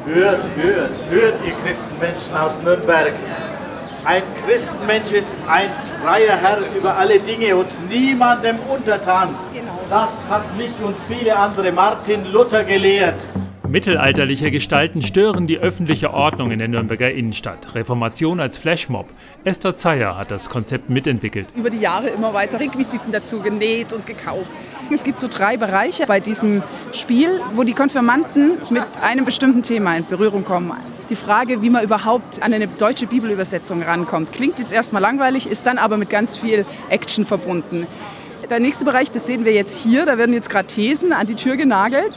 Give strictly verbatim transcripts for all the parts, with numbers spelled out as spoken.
Hört, hört, hört, ihr Christenmenschen aus Nürnberg. Ein Christenmensch ist ein freier Herr über alle Dinge und niemandem untertan. Das hat mich und viele andere Martin Luther gelehrt. Mittelalterliche Gestalten stören die öffentliche Ordnung in der Nürnberger Innenstadt. Reformation als Flashmob. Esther Zeyer hat das Konzept mitentwickelt. Über die Jahre immer weiter Requisiten dazu genäht und gekauft. Es gibt so drei Bereiche bei diesem Spiel, wo die Konfirmanden mit einem bestimmten Thema in Berührung kommen. Die Frage, wie man überhaupt an eine deutsche Bibelübersetzung rankommt, klingt jetzt erstmal langweilig, ist dann aber mit ganz viel Action verbunden. Der nächste Bereich, das sehen wir jetzt hier, da werden jetzt gerade Thesen an die Tür genagelt.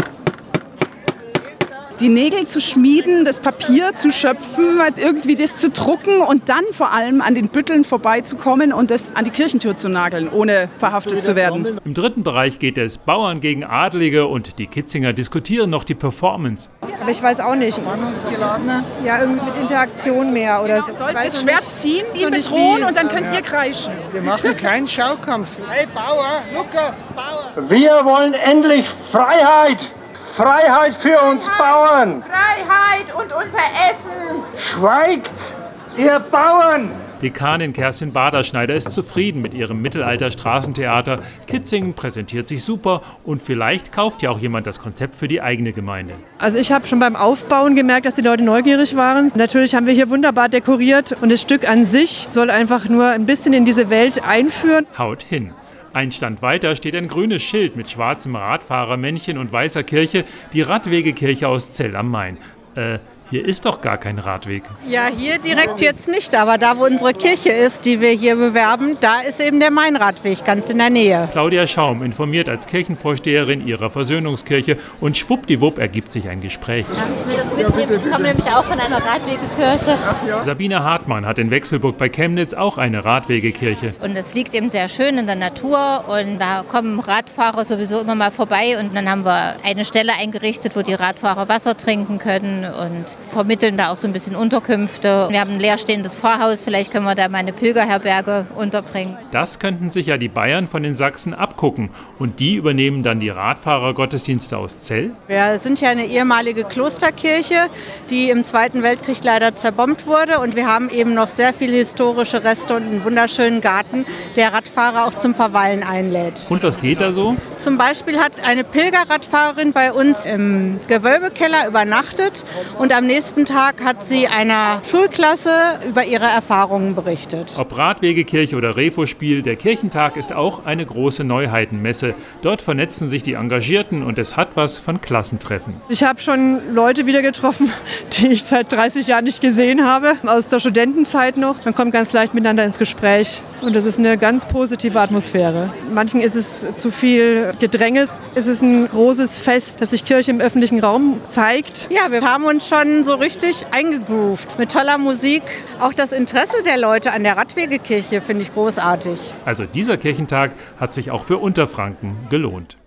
Die Nägel zu schmieden, das Papier zu schöpfen, irgendwie das zu drucken und dann vor allem an den Bütteln vorbeizukommen und das an die Kirchentür zu nageln, ohne verhaftet zu werden. Im dritten Bereich geht es Bauern gegen Adelige und die Kitzinger diskutieren noch die Performance. Aber ich weiß auch nicht. Spannungsgeladener? Ja, irgendwie mit Interaktion mehr. Oder genau, ihr sollt das Schwert ziehen, ihn bedrohen und dann könnt ja. ihr kreischen. Wir machen keinen Schaukampf. Hey Bauer, Lukas, Bauer! Wir wollen endlich Freiheit! Freiheit für uns Bauern! Freiheit und unser Essen! Schweigt, ihr Bauern! Dekanin Kerstin Baderschneider ist zufrieden mit ihrem Mittelalter-Straßentheater. Kitzingen präsentiert sich super und vielleicht kauft ja auch jemand das Konzept für die eigene Gemeinde. Also ich habe schon beim Aufbauen gemerkt, dass die Leute neugierig waren. Natürlich haben wir hier wunderbar dekoriert und das Stück an sich soll einfach nur ein bisschen in diese Welt einführen. Haut hin. Ein Stand weiter steht ein grünes Schild mit schwarzem Radfahrermännchen und weißer Kirche, die Radwegekirche aus Zell am Main. Äh, hier ist doch gar kein Radweg. Ja, hier direkt jetzt nicht, aber da, wo unsere Kirche ist, die wir hier bewerben, da ist eben der Mainradweg, ganz in der Nähe. Claudia Schaum informiert als Kirchenvorsteherin ihrer Versöhnungskirche und schwuppdiwupp ergibt sich ein Gespräch. Ja, ich will das mitnehmen, ich komme nämlich auch von einer Radwegekirche. Sabine Hartmann hat in Wechselburg bei Chemnitz auch eine Radwegekirche. Und es liegt eben sehr schön in der Natur und da kommen Radfahrer sowieso immer mal vorbei und dann haben wir eine Stelle eingerichtet, wo die Radfahrer Wasser trinken können und vermitteln da auch so ein bisschen Unterkünfte. Wir haben ein leerstehendes Pfarrhaus, vielleicht können wir da mal eine Pilgerherberge unterbringen. Das könnten sich ja die Bayern von den Sachsen abgucken und die übernehmen dann die Radfahrergottesdienste aus Zell? Wir sind ja eine ehemalige Klosterkirche, die im Zweiten Weltkrieg leider zerbombt wurde und wir haben eben noch sehr viele historische Reste und einen wunderschönen Garten, der Radfahrer auch zum Verweilen einlädt. Und was geht da so? Zum Beispiel hat eine Pilgerradfahrerin bei uns im Gewölbekeller übernachtet und am nächsten Tag hat sie einer Schulklasse über ihre Erfahrungen berichtet. Ob Radwegekirche oder Refospiel, der Kirchentag ist auch eine große Neuheitenmesse. Dort vernetzen sich die Engagierten und es hat was von Klassentreffen. Ich habe schon Leute wieder getroffen, die ich seit dreißig Jahren nicht gesehen habe, aus der Studentenzeit noch. Man kommt ganz leicht miteinander ins Gespräch und das ist eine ganz positive Atmosphäre. Manchen ist es zu viel Gedränge. Es ist ein großes Fest, dass sich Kirche im öffentlichen Raum zeigt. Ja, wir haben uns schon so richtig eingegroovt mit toller Musik. Auch das Interesse der Leute an der Radwegekirche finde ich großartig. Also dieser Kirchentag hat sich auch für Unterfranken gelohnt.